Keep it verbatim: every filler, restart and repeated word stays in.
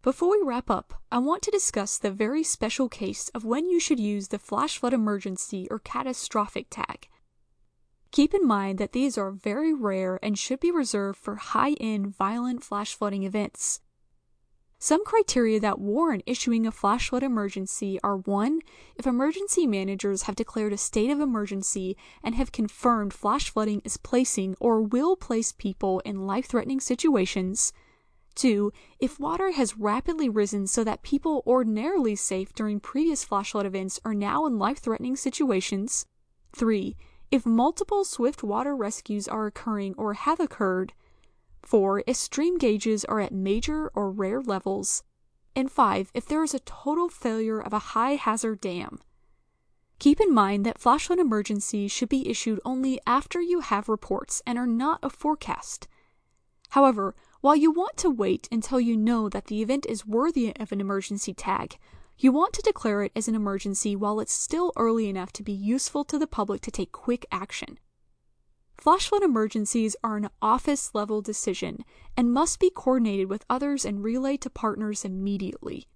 Before we wrap up, I want to discuss the very special case of when you should use the flash flood emergency or catastrophic tag. Keep in mind that these are very rare and should be reserved for high-end violent flash flooding events. Some criteria that warrant issuing a flash flood emergency are one If emergency managers have declared a state of emergency and have confirmed flash flooding is placing or will place people in life-threatening situations. two If water has rapidly risen so that people ordinarily safe during previous flash flood events are now in life-threatening situations. three If multiple swift water rescues are occurring or have occurred. four If stream gauges are at major or rare levels. And five If there is a total failure of a high-hazard dam. Keep in mind that flash flood emergencies should be issued only after you have reports and are not a forecast. However, while you want to wait until you know that the event is worthy of an emergency tag, you want to declare it as an emergency while it's still early enough to be useful to the public to take quick action. Flash flood emergencies are an office-level decision and must be coordinated with others and relayed to partners immediately.